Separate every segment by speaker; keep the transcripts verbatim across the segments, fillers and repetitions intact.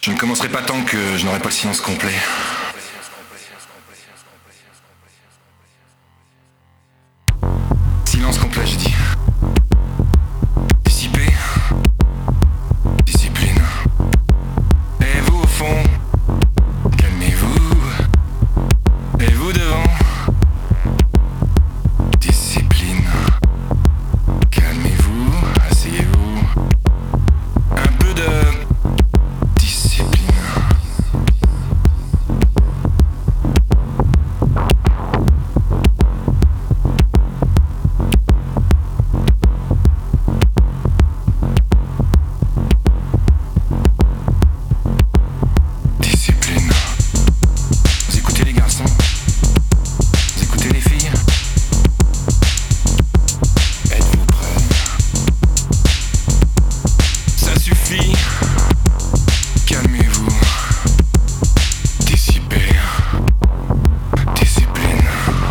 Speaker 1: Je ne commencerai pas tant que je n'aurai pas le silence complet. Silence complet, j'ai dit. Dissipé. Discipline. Et vous au fond, calmez-vous. Et vous devant, discipline. Calmez-vous, asseyez-vous. Un peu de discipline. Discipline. Vous écoutez les garçons? Vous écoutez les filles? Êtes-vous prêts? Ça suffit. Calmez-vous. Dissipez. Discipline.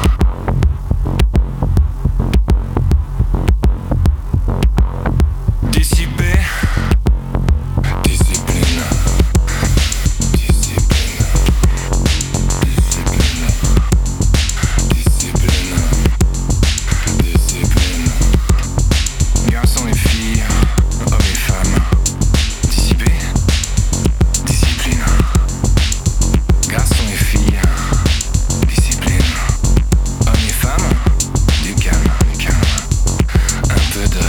Speaker 1: Dissipez. Discipline. Discipline. Discipline. Discipline. Discipline. Garçons et filles, hommes et femmes. Dissipez. Discipline. Garçons et filles. Discipline. Hommes et femmes. Du calme, du calme. Un peu de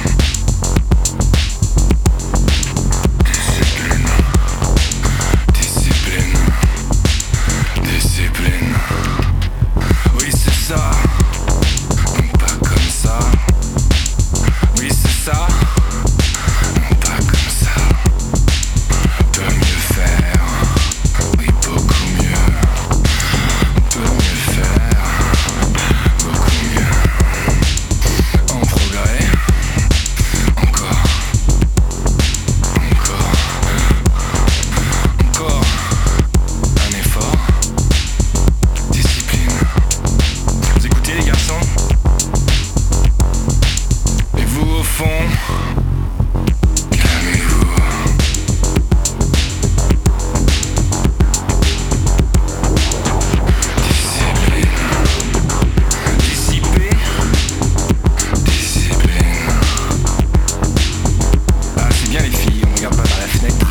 Speaker 1: discipline. Discipline. Discipline. Oui, c'est ça. Pas comme ça. Oui, c'est ça. Pas comme ça. Peut mieux faire. Oui, beaucoup mieux. Peut mieux faire. Beaucoup mieux. En progrès. Encore. Encore. Encore. Un effort. Discipline. Vous écoutez les garçons? Et vous au fond, calmez-vous. Discipline. Dissipez. Discipline. Ah, c'est bien les filles, on regarde pas par la fenêtre.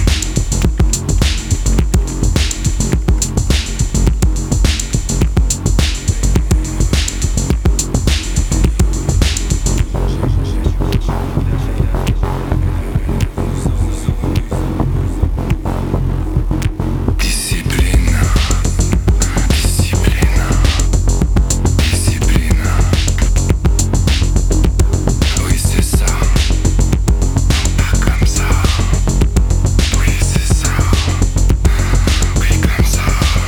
Speaker 1: Discipline. Discipline. Discipline. Oui, c'est ça. Pas comme ça. Oui, c'est ça. Oui, comme ça.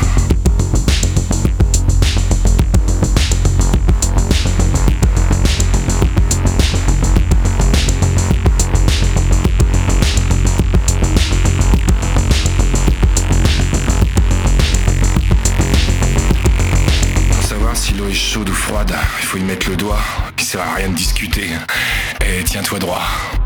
Speaker 1: Pour savoir si l'eau est chaude ou froide, il faut y mettre le doigt. Il sert à rien de discuter. Et tiens-toi droit.